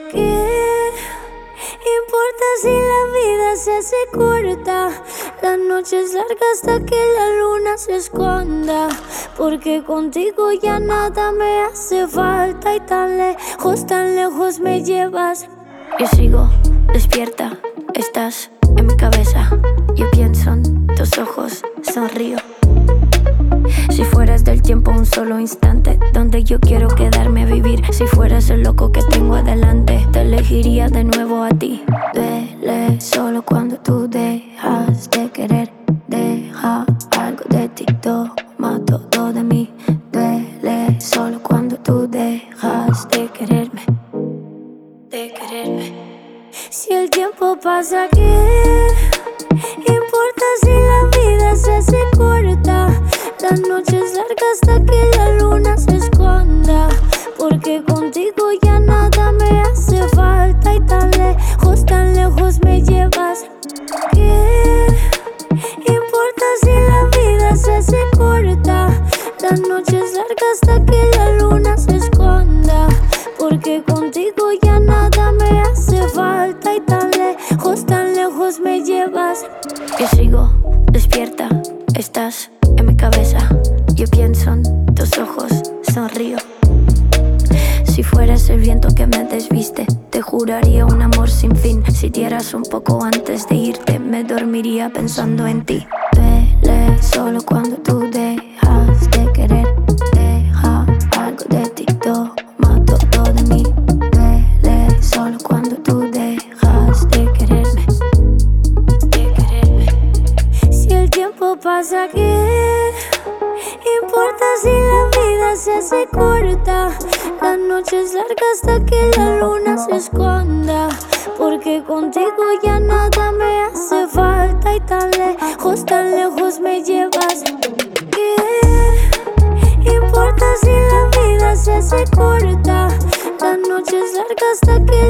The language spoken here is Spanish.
¿Qué importa si la vida se hace corta? La noche es larga hasta que la luna se esconda. Porque contigo ya nada me hace falta. Y tan lejos me llevas. Yo sigo despierta, estás en mi cabeza. Yo pienso en tus ojos, sonrío. Si fueras del tiempo un solo instante donde yo quiero quedarme a vivir. Si fueras el loco que tengo adelante, te elegiría de nuevo a ti. Duele solo cuando tú dejas de querer. Deja algo de ti, toma todo de mí. Duele solo cuando tú dejas de quererme. Si el tiempo pasa, ¿qué importa si la vida se hace corta? La noche es larga hasta que la luna se esconda. Porque contigo ya nada me hace falta. Y tan lejos me llevas. ¿Qué importa si la vida se hace corta? La noche es larga hasta que la luna se esconda. Porque contigo ya nada me hace falta. Y tan lejos me llevas. Yo sigo despierta, estás en mi cabeza. Yo pienso en tus ojos, sonrío. Si fueras el viento que me desviste, te juraría un amor sin fin. Si dieras un poco antes de irte, me dormiría pensando en ti. Duele solo cuando tú dejas de querer. Deja algo de ti, toma todo de mí. Duele solo cuando tú dejas de quererme. Si el tiempo pasa, ¿qué importa si la vida se hace corta? La noche es larga hasta que la luna se esconda. Porque contigo ya nada me hace falta. Y tan lejos me llevas. ¿Qué importa si la vida se hace corta? La noche es larga hasta que